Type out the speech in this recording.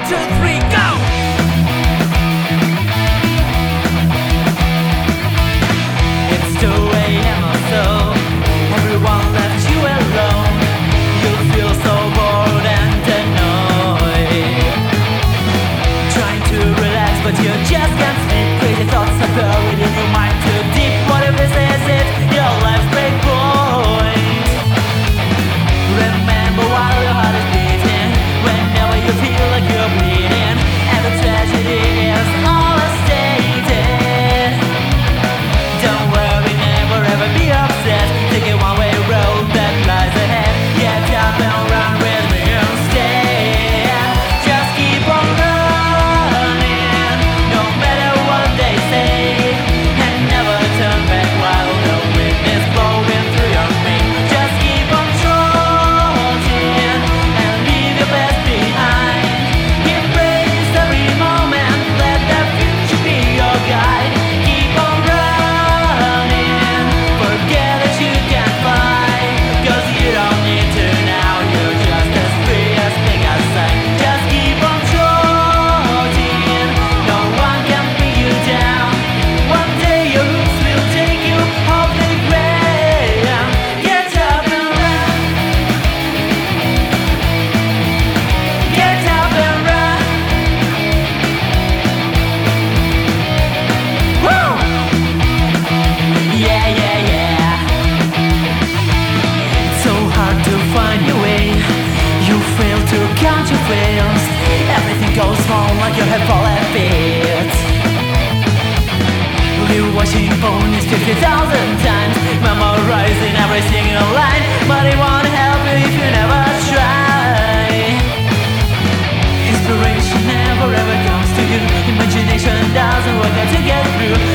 2, 3, go! It's 2 a.m. or so. Everyone left you alone. You feel so bored and annoyed. Trying to relax, but you just can't sleep. Crazy thoughts are buried in your mind too deep. What if this is it? Your life's break point. Remember while your heart is beating. Whenever you feel like you're bleeding, and the tragedy is all stated. Don't worry, never ever be upset. Take a one-way road that lies ahead. Get up and run with me instead. Just keep on running, no matter what they say, and never turn back while the wind is blowing through your mane. Just keep on trotting and leave your past behind. Embrace every moment, let the future be your guide. Keep on running, forget that you can fly, 'cause you don't need to now, you're just as free as thing outside. Just keep on trotting, no one can bring you down. One day your roots will take you off the ground. Get up and run. Get up and run. Woo! Yeah, yeah, yeah. It's so hard to find your way. You fail to count your fails. Everything goes wrong like you have fallen feet. Rewatching ponies 50,000 times, memorizing every single line, but it won't help you if you never try. Inspiration never ever comes to you. Imagination doesn't work out to get through.